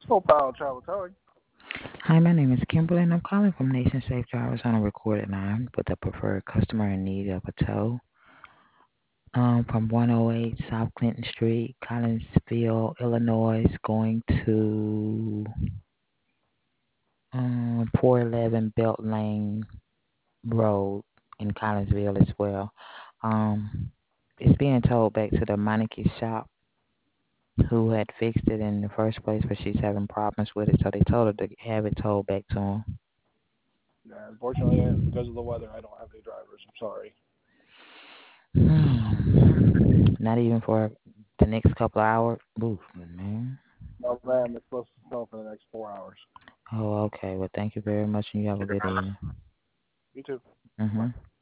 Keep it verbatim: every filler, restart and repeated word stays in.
Full Power Travel Towing. Hi, my name is Kimberly, and I'm calling from Nation Safe Drivers on a recorded line with a preferred customer in need of a tow um, from one oh eight South Clinton Street, Collinsville, Illinois, going to um, four eleven Belt Lane Road in Collinsville as well. Um, it's being towed back to the Meineke shop who had fixed it in the first place, but she's having problems with it, so they told her to have it towed back to them. Yeah, unfortunately, uh, because of the weather, I don't have any drivers. I'm sorry. Hmm. Not even for the next couple of hours. Oof, man. No, ma'am, it's supposed to snow for the next four hours. Oh, okay. Well, thank you very much, and you have a good evening. You too. Bye. Mhm.